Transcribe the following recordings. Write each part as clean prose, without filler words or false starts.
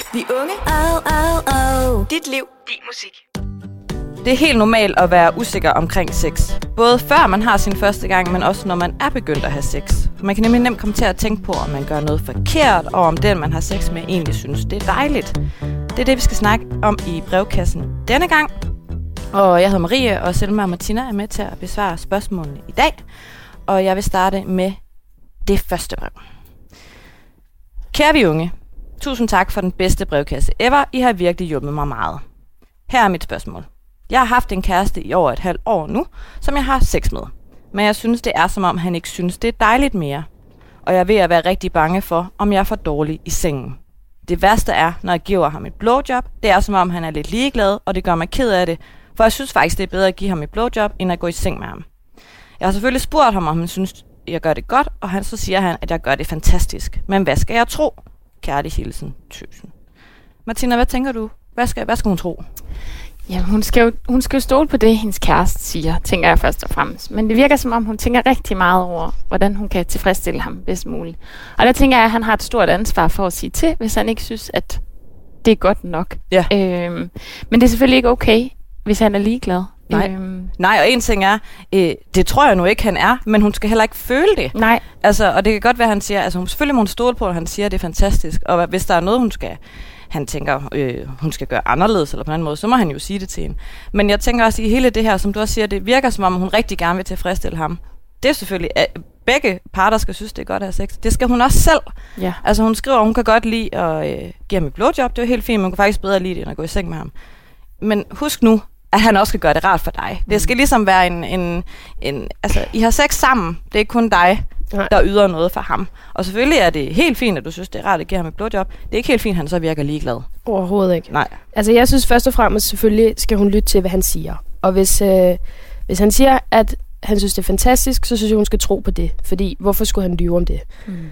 Vi unge. Oh. Dit liv, din musik. Det er helt normalt at være usikker omkring sex. Både før man har sin første gang, men også når man er begyndt at have sex. Man kan nemlig nemt komme til at tænke på, om man gør noget forkert, og om den, man har sex med, egentlig synes, det er dejligt. Det er det, vi skal snakke om i brevkassen denne gang. Og jeg hedder Marie, og Selma og Martina er med til at besvare spørgsmålene i dag. Og jeg vil starte med det første brev. Kære vi unge, tusind tak for den bedste brevkasse ever. I har virkelig hjulpet mig meget. Her er mit spørgsmål. Jeg har haft en kæreste i over et halvt år nu, som jeg har sex med. Men jeg synes, det er som om, han ikke synes, det er dejligt mere. Og jeg er ved at være rigtig bange for, om jeg er for dårlig i sengen. Det værste er, når jeg giver ham et blowjob, det er som om, han er lidt ligeglad, og det gør mig ked af det. For jeg synes faktisk, det er bedre at give ham et blowjob, end at gå i seng med ham. Jeg har selvfølgelig spurgt ham, om han synes, jeg gør det godt, og så siger han, at jeg gør det fantastisk. Men hvad skal jeg tro? Kærlig hilsen, Tøsen. Martina, hvad tænker du? Hvad skal hun tro? Ja, hun skal jo stole på det, hendes kæreste siger, tænker jeg først og fremmest. Men det virker som om, hun tænker rigtig meget over, hvordan hun kan tilfredsstille ham bedst muligt. Og der tænker jeg, at han har et stort ansvar for at sige til, hvis han ikke synes, at det er godt nok. Ja. Men det er selvfølgelig ikke okay, hvis han er ligeglad. Nej, og en ting er, det tror jeg nu ikke, han er, men hun skal heller ikke føle det. Nej. Altså, og det kan godt være, han siger, altså selvfølgelig må hun stole på, at han siger, at det er fantastisk. Og hvis der er noget, han tænker, hun skal gøre anderledes eller på en anden måde, så må han jo sige det til hende. Men jeg tænker også i hele det her, som du også siger, det virker som om, hun rigtig gerne vil tilfredsstille ham. Det er selvfølgelig, at begge parter skal synes, det er godt at have sex. Det skal hun også selv. Ja. Altså hun skriver, at hun kan godt lide at give ham et blowjob. Det er jo helt fint, man kan faktisk bedre lide det, end at gå i seng med ham. Men husk nu, at han også skal gøre det rart for dig. Det skal ligesom være altså, I har sex sammen. Det er ikke kun dig, der yder noget for ham. Og selvfølgelig er det helt fint, at du synes, det er rart at give ham et blowjob. Det er ikke helt fint, at han så virker ligeglad. Overhovedet ikke. Nej. Altså, jeg synes først og fremmest, selvfølgelig skal hun lytte til, hvad han siger. Og hvis han siger, at han synes, det er fantastisk, så synes jeg, hun skal tro på det. Fordi, hvorfor skulle han lyve om det?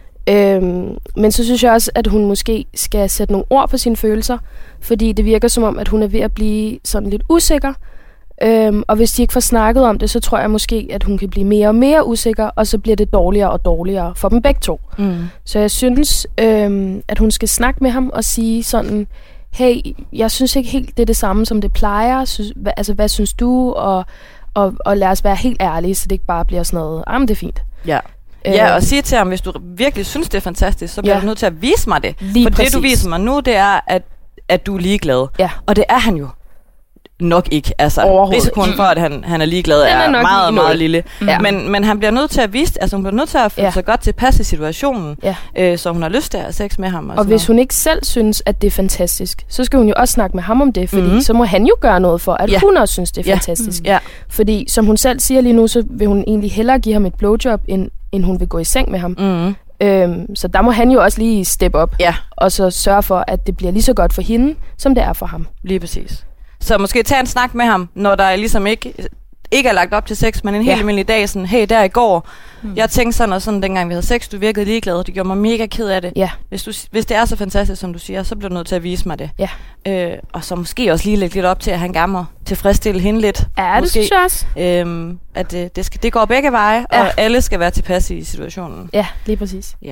Men så synes jeg også, at hun måske skal sætte nogle ord på sine følelser, fordi det virker som om, at hun er ved at blive sådan lidt usikker. Og hvis de ikke får snakket om det, så tror jeg måske, at hun kan blive mere og mere usikker, og så bliver det dårligere og dårligere for dem begge to. Så jeg synes, at hun skal snakke med ham og sige sådan, hey, jeg synes ikke helt, det er det samme, som det plejer. Hvad synes du? Og lad os være helt ærlige, så det ikke bare bliver sådan noget, men det er fint. Ja. Ja, og sige til ham, hvis du virkelig synes, det er fantastisk, så bliver du nødt til at vise mig det. For præcis. Det, du viser mig nu, det er, at du er ligeglad. Ja. Og det er han jo nok ikke. Altså, risikoen for, at han er ligeglad, er meget, meget lille. Ja. Men han bliver nødt til at vise, altså hun bliver nødt til at føle sig godt tilpas i situationen, så hun har lyst til at have sex med ham. Og hvis hun ikke selv synes, at det er fantastisk, så skal hun jo også snakke med ham om det, fordi så må han jo gøre noget for, at hun også synes, det er fantastisk. Fordi som hun selv siger lige nu, så vil hun egentlig hellere give ham et blowjob, end hun vil gå i seng med ham. Så der må han jo også lige steppe op, og så sørge for, at det bliver lige så godt for hende, som det er for ham. Lige præcis. Så måske tage en snak med ham, når der ligesom ikke er lagt op til sex, men en helt almindelig dag, sådan, hey, der i går, jeg tænkte sådan og sådan, dengang vi havde sex, du virkede ligeglad, og det gjorde mig mega ked af det. Ja. Hvis det er så fantastisk, som du siger, så bliver du nødt til at vise mig det. Ja. Og så måske også lige lægge lidt op til, at han gerne må tilfredsstille hende lidt. Ja, det synes jeg også. At det går begge veje, og alle skal være tilpas i situationen. Ja, lige præcis. Ja.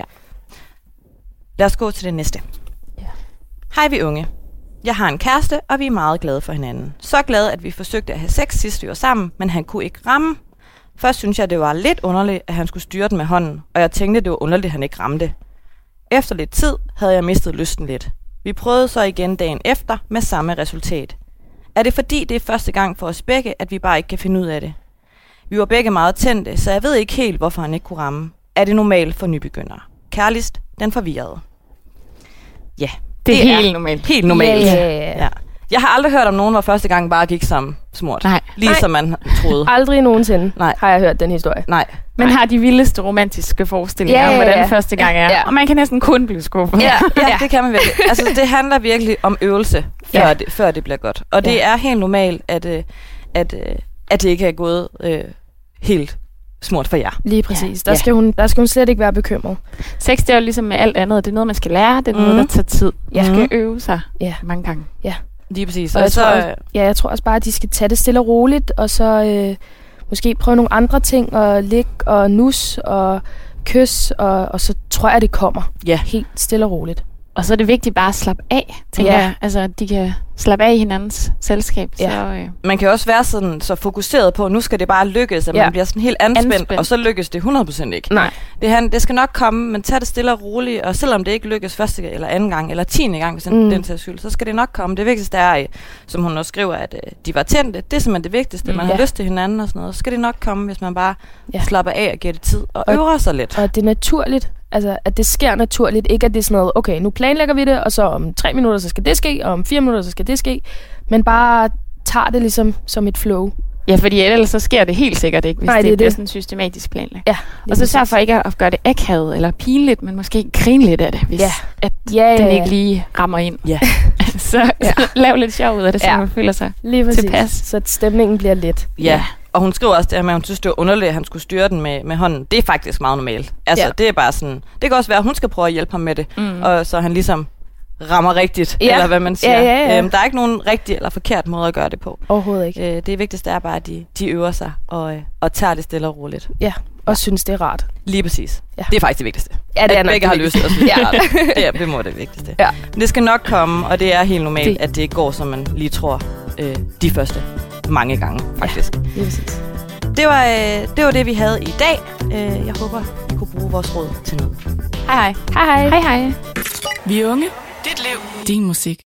Lad os gå til det næste. Ja. Hej, vi unge. Jeg har en kæreste, og vi er meget glade for hinanden. Så glade, at vi forsøgte at have sex sidst vi var sammen, men han kunne ikke ramme. Først synes jeg, det var lidt underligt, at han skulle styre den med hånden, og jeg tænkte, det var underligt, at han ikke ramte. Efter lidt tid havde jeg mistet lysten lidt. Vi prøvede så igen dagen efter med samme resultat. Er det fordi, det er første gang for os begge, at vi bare ikke kan finde ud af det? Vi var begge meget tændte, så jeg ved ikke helt, hvorfor han ikke kunne ramme. Er det normalt for nybegyndere? Kærligst, den forvirrede. Ja. Det er helt normalt. Helt normalt. Ja. Jeg har aldrig hørt om nogen, hvor første gang bare gik som smurt. Nej. Som man troede. Aldrig nogensinde har jeg hørt den historie. Nej. Man har de vildeste romantiske forestillinger om, hvordan første gang er. Og man kan næsten kun blive skuffet. Ja, det kan man virkelig. Altså, det handler virkelig om øvelse, før det bliver godt. Og det er helt normalt, at det ikke er gået helt smurt for jer. Lige præcis. Der skal hun slet ikke være bekymret. Sex, det er jo ligesom med alt andet. Det er noget, man skal lære. Det er noget, der tager tid. Man skal øve sig mange gange. Ja. Lige præcis. Og jeg tror også bare, at de skal tage det stille og roligt, og så måske prøve nogle andre ting, og ligge og nus og kys, og så tror jeg, det kommer. Ja. Helt stille og roligt. Og så er det vigtigt bare at slappe af, tænker jeg. Altså, at de kan slappe af i hinandens selskab. Ja. Så, Man kan også være sådan så fokuseret på, at nu skal det bare lykkes, at man bliver sådan helt anspændt, og så lykkes det 100% ikke. Nej. Det skal nok komme, men tag det stille og roligt, og selvom det ikke lykkes første eller anden gang, eller 10. gang, hvis den tager skyld, så skal det nok komme. Det vigtigste er, som hun også skriver, at de var tændte. Det er simpelthen det vigtigste. Man har lyst til hinanden og sådan noget. Så skal det nok komme, hvis man bare slapper af og giver det tid, og øver sig lidt. Og det er naturligt. Altså, at det sker naturligt. Ikke at det er sådan noget, okay, nu planlægger vi det, og så om 3 minutter, så skal det ske, og om 4 minutter, så skal det ske. Men bare tager det ligesom som et flow. Ja, fordi ellers så sker det helt sikkert ikke, hvis det bliver sådan systematisk planlagt. Ja, og så sørg for ikke at gøre det akavet eller pinligt, men måske grine lidt af det, hvis at den ikke lige rammer ind. Ja. så lav lidt sjov ud af det, så man føler sig tilpas. Så stemningen bliver let. Ja. Og hun skriver også det her med, at hun synes, det var underligt, at han skulle styre den med hånden. Det er faktisk meget normalt. Altså, det er bare sådan... Det kan også være, at hun skal prøve at hjælpe ham med det. Og så han ligesom rammer rigtigt, eller hvad man siger. Ja. Der er ikke nogen rigtig eller forkert måde at gøre det på. Overhovedet ikke. Det vigtigste er bare, at de øver sig og tager det stille og roligt. Ja, og synes, det er rart. Lige præcis. Ja. Det er faktisk det vigtigste. Ja, det er at begge har lyst, og synes, det må det vigtigste. Ja. Men det skal nok komme, og det er helt normalt, at det ikke går, som man lige tror de første mange gange, faktisk. Ja, lige præcis. Det var det, vi havde i dag. Jeg håber, I kunne bruge vores råd til noget. Hej hej. Hej hej. Vi unge. Dit liv. Din musik.